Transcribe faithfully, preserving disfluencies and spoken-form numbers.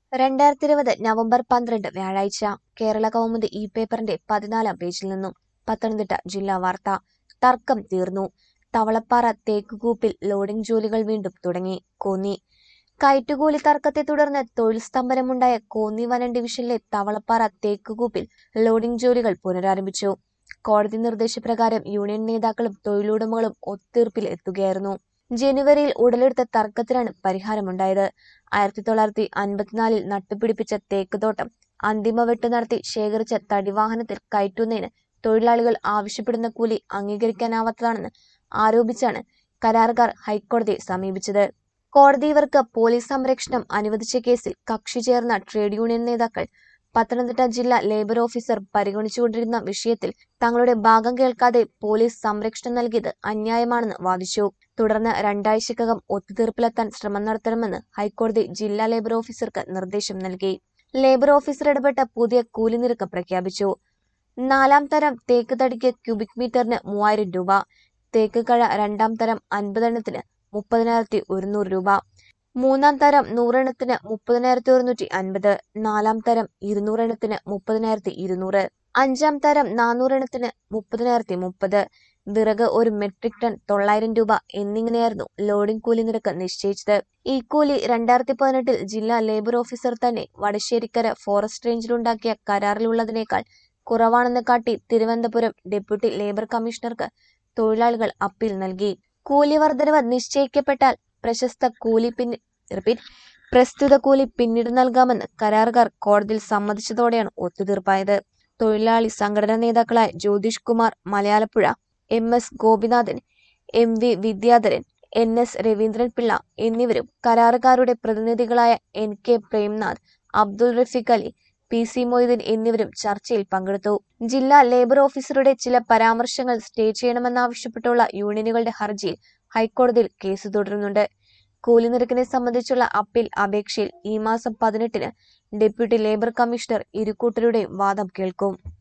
രണ്ടായിരത്തി ഇരുപത് നവംബർ പന്ത്രണ്ട് വ്യാഴാഴ്ച കേരള കൗമുദി ഇ പേപ്പറിന്റെ പതിനാലാം പേജിൽ നിന്നും പത്തനംതിട്ട ജില്ലാ വാർത്ത. തർക്കം തീർന്നു. തവളപ്പാറ തേക്കുകൂപ്പിൽ ലോഡിംഗ് ജോലികൾ വീണ്ടും തുടങ്ങി. കോന്നി. കയറ്റുകൂലി തർക്കത്തെ തുടർന്ന് തൊഴിൽ സ്തംഭനമുണ്ടായ കോന്നി വനം ഡിവിഷനിലെ തവളപ്പാറ തേക്കുകൂപ്പിൽ ലോഡിംഗ് ജോലികൾ പുനരാരംഭിച്ചു. കോടതി നിർദ്ദേശപ്രകാരം യൂണിയൻ നേതാക്കളും തൊഴിലുടമകളും ഒത്തുതീർപ്പിൽ എത്തുകയായിരുന്നു. ജനുവരിയിൽ ഉടലെടുത്ത തർക്കത്തിലാണ് പരിഹാരമുണ്ടായത്. ആയിരത്തി തൊള്ളായിരത്തി അൻപത്തിനാലിൽ നട്ടുപിടിപ്പിച്ച തേക്കുതോട്ടം അന്തിമവെട്ട് നടത്തി ശേഖരിച്ച തടിവാഹനത്തിൽ കയറ്റുന്നതിന് തൊഴിലാളികൾ ആവശ്യപ്പെടുന്ന കൂലി അംഗീകരിക്കാനാവാത്തതാണെന്ന് ആരോപിച്ചാണ് കരാറുകാർ ഹൈക്കോടതിയെ സമീപിച്ചത്. കോടതി ഇവർക്ക് പോലീസ് സംരക്ഷണം അനുവദിച്ച കേസിൽ കക്ഷി ചേർന്ന ട്രേഡ് യൂണിയൻ നേതാക്കൾ പത്തനംതിട്ട ജില്ലാ ലേബർ ഓഫീസർ പരിഗണിച്ചുകൊണ്ടിരുന്ന വിഷയത്തിൽ തങ്ങളുടെ ഭാഗം കേൾക്കാതെ പോലീസ് സംരക്ഷണം നൽകിയത് അന്യായമാണെന്ന് വാദിച്ചു. തുടർന്ന് രണ്ടാഴ്ചക്കകം ഒത്തുതീർപ്പിലെത്താൻ ശ്രമം നടത്തണമെന്ന് ഹൈക്കോടതി ജില്ലാ ലേബർ ഓഫീസർക്ക് നിർദ്ദേശം നൽകി. ലേബർ ഓഫീസർ ഇടപെട്ട പുതിയ കൂലി നിരക്ക് പ്രഖ്യാപിച്ചു. നാലാം തരം തേക്ക് തടിക്ക് ക്യൂബിക് മീറ്ററിന് മൂവായിരം രൂപ, തേക്ക് കഴ രണ്ടാം തരം അൻപതെണ്ണത്തിന് മുപ്പതിനായിരത്തി ഒരുന്നൂറ് രൂപ, മൂന്നാം തരം നൂറെണ്ണത്തിന് മുപ്പതിനായിരത്തി ഒരുന്നൂറ്റി അൻപത്, നാലാം തരം ഇരുന്നൂറെണ്ണത്തിന് മുപ്പതിനായിരത്തി ഇരുന്നൂറ്, അഞ്ചാം തരം നാനൂറെണ്ണത്തിന് മുപ്പതിനായിരത്തി മുപ്പത്, വിറക് ഒരു മെട്രിക് ടൺ തൊള്ളായിരം രൂപ എന്നിങ്ങനെയായിരുന്നു ലോഡിംഗ് കൂലി നിരക്ക് നിശ്ചയിച്ചത്. ഈ കൂലി രണ്ടായിരത്തി പതിനെട്ടിൽ ജില്ലാ ലേബർ ഓഫീസർ തന്നെ വടശ്ശേരിക്കര ഫോറസ്റ്റ് റേഞ്ചിലുണ്ടാക്കിയ കരാറിലുള്ളതിനേക്കാൾ കുറവാണെന്ന് കാട്ടി തിരുവനന്തപുരം ഡെപ്യൂട്ടി ലേബർ കമ്മീഷണർക്ക് തൊഴിലാളികൾ അപ്പീൽ നൽകി. കൂലി വർധനവ് നിശ്ചയിക്കപ്പെട്ടാൽ പ്രശസ്ത കൂലി പിന്നി റിപ്പീറ്റ് പ്രസ്തുത കൂലി പിന്നീട് നൽകാമെന്ന് കരാറുകാർ കോടതിയിൽ സമ്മതിച്ചതോടെയാണ് ഒത്തുതീർപ്പായത്. തൊഴിലാളി സംഘടനാ നേതാക്കളായ Jyothish Kumar Malayalapuzha, M S Gopinathan, M V Vidyadharan, N S Raveendran Pillai എന്നിവരും കരാറുകാരുടെ പ്രതിനിധികളായ N K Premnath, Abdul Rafeeq Ali, P C Moideen എന്നിവരും ചർച്ചയിൽ പങ്കെടുത്തു. ജില്ലാ ലേബർ ഓഫീസറുടെ ചില പരാമർശങ്ങൾ സ്റ്റേ ചെയ്യണമെന്നാവശ്യപ്പെട്ടുള്ള യൂണിയനുകളുടെ ഹർജിയിൽ ഹൈക്കോടതിയിൽ കേസ് തുടരുന്നുണ്ട്. കൂലി നിരക്കിനെ സംബന്ധിച്ചുള്ള അപ്പീൽ അപേക്ഷയിൽ ഈ മാസം പതിനെട്ടിന് ഡെപ്യൂട്ടി ലേബർ കമ്മീഷണർ ഇരുകൂട്ടരുടെയും വാദം കേൾക്കും.